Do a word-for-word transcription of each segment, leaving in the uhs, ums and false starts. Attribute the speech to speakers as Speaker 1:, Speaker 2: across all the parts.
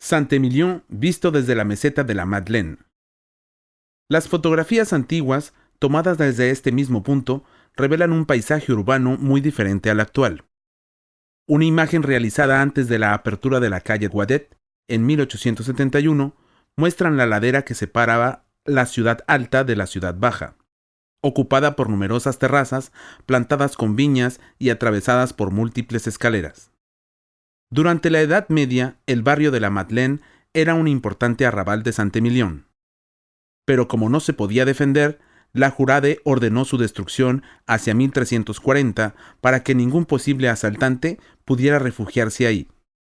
Speaker 1: Saint-Émilion visto desde la meseta de la Madeleine. Las fotografías antiguas, tomadas desde este mismo punto, revelan un paisaje urbano muy diferente al actual. Una imagen realizada antes de la apertura de la calle Guadet, en mil ochocientos setenta y uno, muestran la ladera que separaba la ciudad alta de la ciudad baja, ocupada por numerosas terrazas, plantadas con viñas y atravesadas por múltiples escaleras. Durante la Edad Media, el barrio de la Madeleine era un importante arrabal de Saint-Émilion. Pero como no se podía defender, la Jurade ordenó su destrucción hacia mil trescientos cuarenta para que ningún posible asaltante pudiera refugiarse ahí.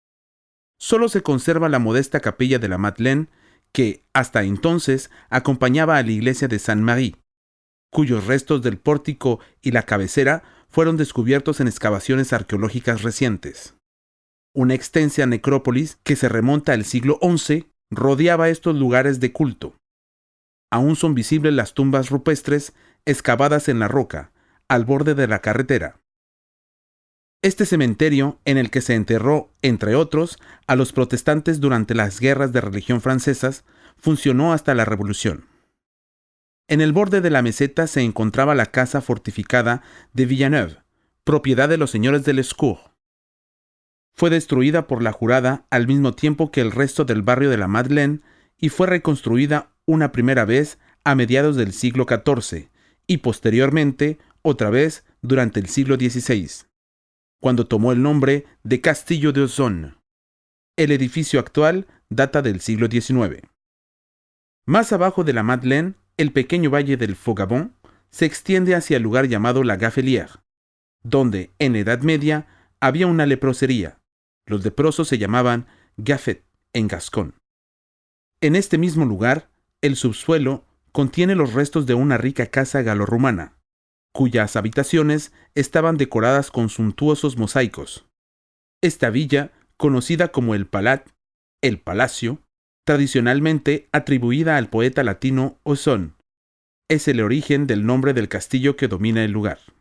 Speaker 1: Solo se conserva la modesta capilla de la Madeleine, que, hasta entonces, acompañaba a la iglesia de Saint-Marie, cuyos restos del pórtico y la cabecera fueron descubiertos en excavaciones arqueológicas recientes. Una extensa necrópolis que se remonta al siglo once rodeaba estos lugares de culto. Aún son visibles las tumbas rupestres excavadas en la roca, al borde de la carretera. Este cementerio, en el que se enterró, entre otros, a los protestantes durante las guerras de religión francesas, funcionó hasta la Revolución. En el borde de la meseta se encontraba la casa fortificada de Villeneuve, propiedad de los señores de Lescourt. Fue destruida por la Jurada al mismo tiempo que el resto del barrio de la Madeleine y fue reconstruida una primera vez a mediados del siglo catorce y posteriormente otra vez durante el siglo dieciséis, cuando tomó el nombre de Castillo de Auxonne. El edificio actual data del siglo diecinueve. Más abajo de la Madeleine, el pequeño valle del Fogabon se extiende hacia el lugar llamado La Gaffelière, donde, en la Edad Media, había una leprosería. Los leprosos se llamaban Gaffet en gascón. En este mismo lugar, el subsuelo contiene los restos de una rica casa galorromana, cuyas habitaciones estaban decoradas con suntuosos mosaicos. Esta villa, conocida como el Palat, el Palacio, tradicionalmente atribuida al poeta latino Ausone, es el origen del nombre del castillo que domina el lugar.